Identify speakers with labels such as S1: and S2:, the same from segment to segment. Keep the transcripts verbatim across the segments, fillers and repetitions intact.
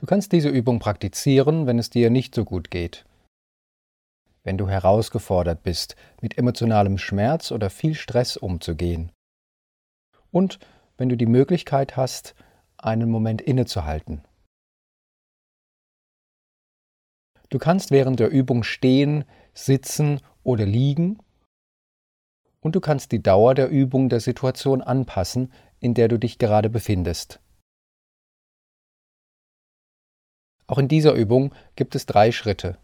S1: Du kannst diese Übung praktizieren, wenn es dir nicht so gut geht, wenn du herausgefordert bist, mit emotionalem Schmerz oder viel Stress umzugehen und wenn du die Möglichkeit hast, einen Moment innezuhalten. Du kannst während der Übung stehen, sitzen oder liegen und du kannst die Dauer der Übung der Situation anpassen, in der du dich gerade befindest. Auch in dieser Übung gibt es drei Schritte.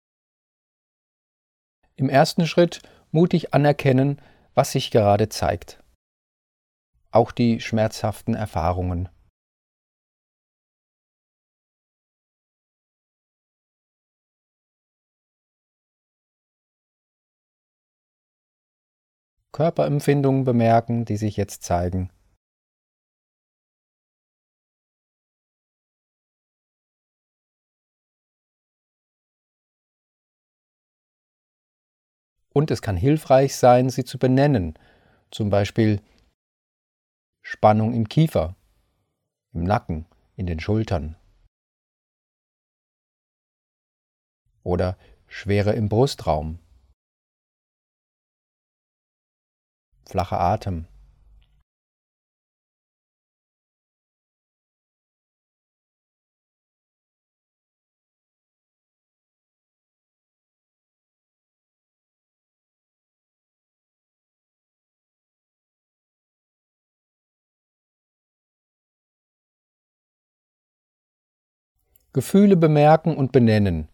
S1: Im ersten Schritt mutig anerkennen, was sich gerade zeigt. Auch die schmerzhaften Erfahrungen. Körperempfindungen bemerken, die sich jetzt zeigen. Und es kann hilfreich sein, sie zu benennen, zum Beispiel Spannung im Kiefer, im Nacken, in den Schultern oder Schwere im Brustraum, flacher Atem. Gefühle bemerken und benennen,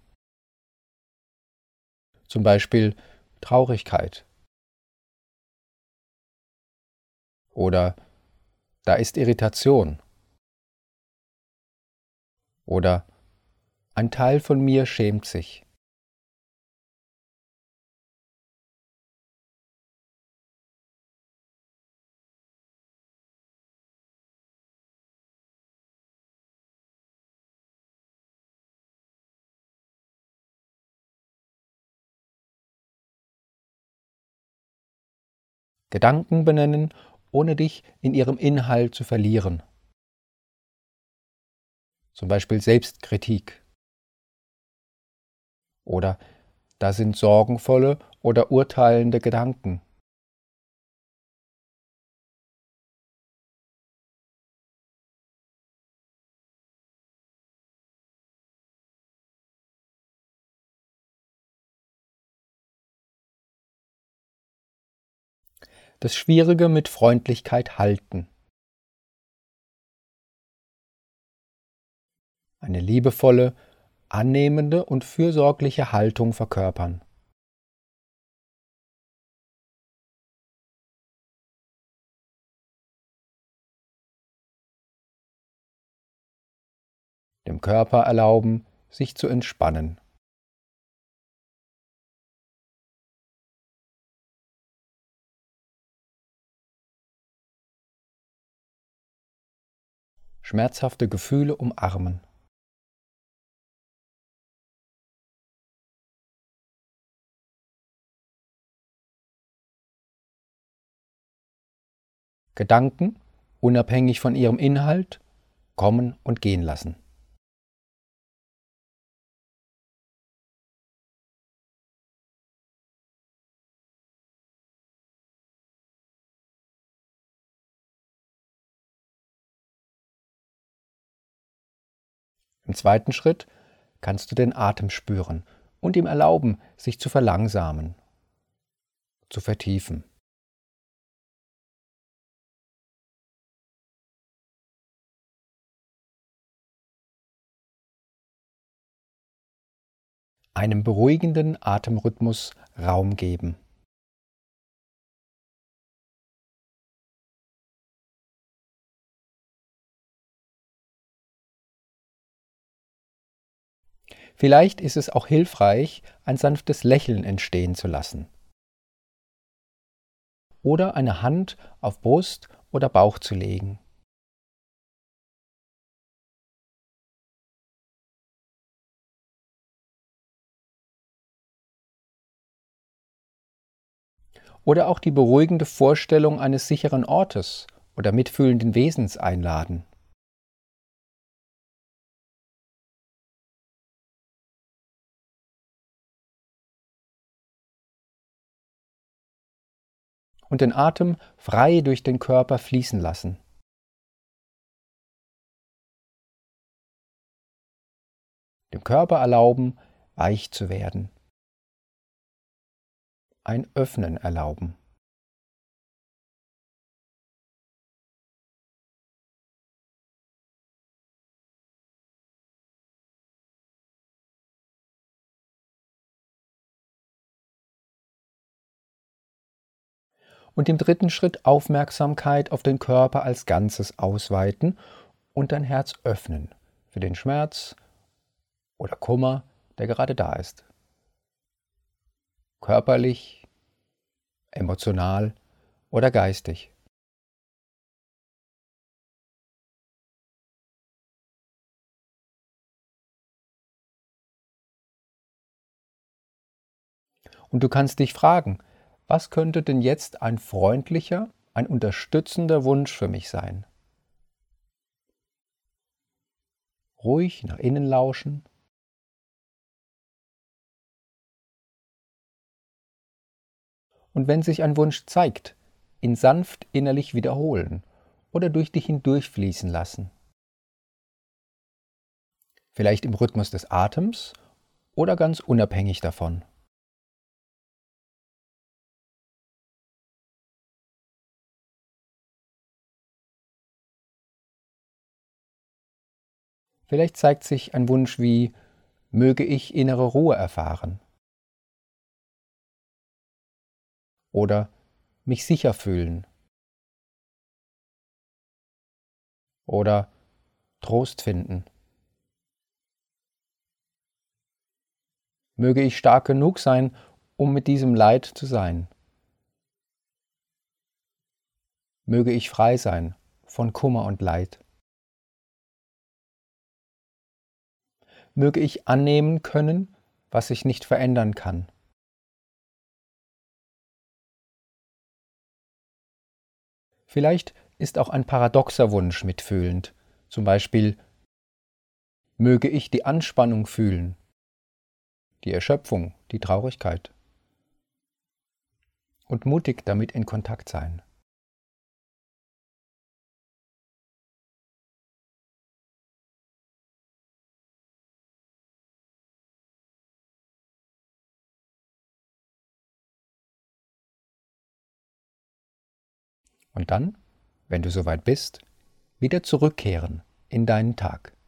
S1: zum Beispiel Traurigkeit oder da ist Irritation oder ein Teil von mir schämt sich. Gedanken benennen, ohne dich in ihrem Inhalt zu verlieren. Zum Beispiel Selbstkritik. Oder da sind sorgenvolle oder urteilende Gedanken. Das Schwierige mit Freundlichkeit halten. Eine liebevolle, annehmende und fürsorgliche Haltung verkörpern. Dem Körper erlauben, sich zu entspannen. Schmerzhafte Gefühle umarmen. Gedanken, unabhängig von ihrem Inhalt, kommen und gehen lassen. Im zweiten Schritt kannst du den Atem spüren und ihm erlauben, sich zu verlangsamen, zu vertiefen. Einem beruhigenden Atemrhythmus Raum geben. Vielleicht ist es auch hilfreich, ein sanftes Lächeln entstehen zu lassen. Oder eine Hand auf Brust oder Bauch zu legen. Oder auch die beruhigende Vorstellung eines sicheren Ortes oder mitfühlenden Wesens einladen. und den Atem frei durch den Körper fließen lassen. Dem Körper erlauben, weich zu werden. Ein Öffnen erlauben. Und im dritten Schritt Aufmerksamkeit auf den Körper als Ganzes ausweiten und dein Herz öffnen für den Schmerz oder Kummer, der gerade da ist. Körperlich, emotional oder geistig. Und du kannst dich fragen, was könnte denn jetzt ein freundlicher, ein unterstützender Wunsch für mich sein? Ruhig nach innen lauschen. Und wenn sich ein Wunsch zeigt, ihn sanft innerlich wiederholen oder durch dich hindurchfließen lassen. Vielleicht im Rhythmus des Atems oder ganz unabhängig davon. Vielleicht zeigt sich ein Wunsch wie, möge ich innere Ruhe erfahren. Oder mich sicher fühlen. Oder Trost finden. Möge ich stark genug sein, um mit diesem Leid zu sein. Möge ich frei sein von Kummer und Leid. Möge ich annehmen können, was ich nicht verändern kann. Vielleicht ist auch ein paradoxer Wunsch mitfühlend, zum Beispiel, möge ich die Anspannung fühlen, die Erschöpfung, die Traurigkeit und mutig damit in Kontakt sein. Und dann, wenn du soweit bist, wieder zurückkehren in deinen Tag.